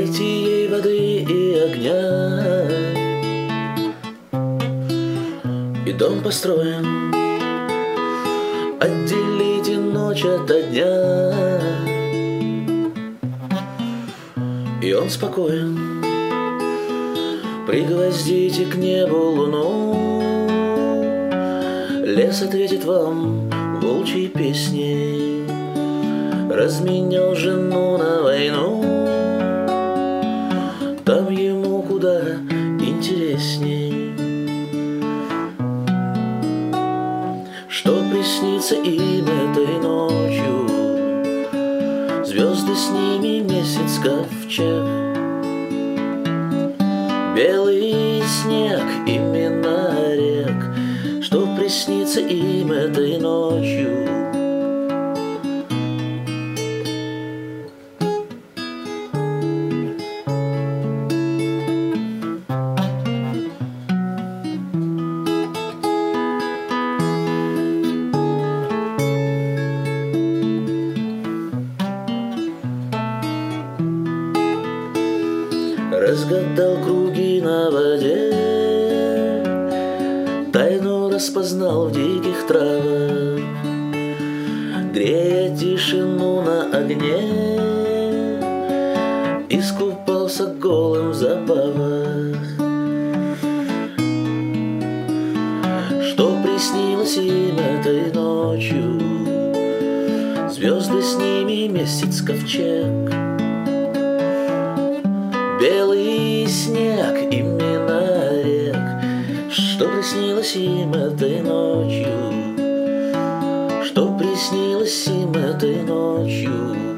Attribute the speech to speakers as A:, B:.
A: Дайте ей воды и огня, и дом построен. Отделите ночь ото дня, и он спокоен. Пригвоздите к небу луну, лес ответит вам волчьей песней. Разменял жену на войну, там ему куда интересней. Что приснится им этой ночью? Звезды с ними, месяц ковчег, белый снег, имена рек. Что приснится им этой ночью? Разгадал круги на воде, тайну распознал в диких травах, грея тишину на огне, искупался голым в забавах. Что приснилось им этой ночью? Звезды с ними, месяц ковчег, белый снег, имена рек. Что приснилось им этой ночью? Что приснилось им этой ночью?